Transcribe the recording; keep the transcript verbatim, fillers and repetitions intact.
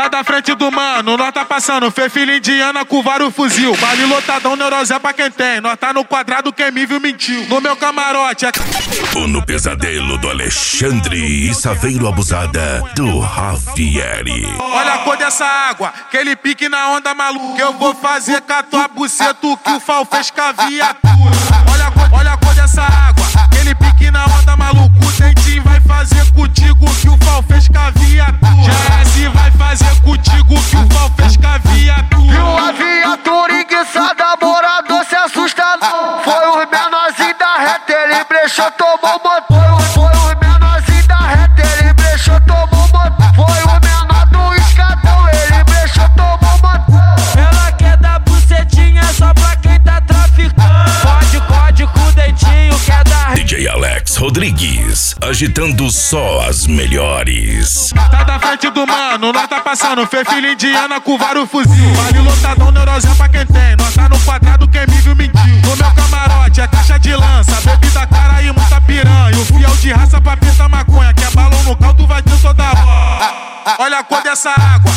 Tá da frente do mano, nós tá passando. Fê filha indiana com vários fuzil. Vale lotadão, neurosé pra quem tem. Nós tá no quadrado, quem me viu mentiu. No meu camarote é... O No Pesadelo do Alexandre e Saveiro Abusada do Javieri. Olha a cor dessa água, aquele pique na onda maluca. Eu vou fazer com a tua buceta o que o Fal fez com a viatura. Olha a cor, olha a cor dessa água, aquele pique na onda maluca. O Dentinho vai fazer contigo o que o Fal fez com a viatura. Já se vai fazer contigo o que o Fal fez com a viatura. Viu a viatura enguiçada, morador se assusta não. Foi os menorzinhos da reta, ele brechou, tomou motor. Foi os menorzinhos da reta, ele brechou, tomou motor. Foi o menor do escadão, ele brechou, tomou motor. Ela quer dar bucetinha só pra quem tá traficando. Pode, código com o Dentinho, quer dar... D J Alex Rodrigues, agitando só as melhores. Tá da frente do mano, nós tá passando. Fê filha indiana com vários fuzil. Vale lotadão, neurosé pra quem tem. Nós tá no quadrado, quem me viu mentiu. No meu camarote é caixa de lança, bebida cara e muita piranha. O fiel de raça pra pintar maconha, que é balão no caldo vai ter toda hora. Olha a cor dessa água,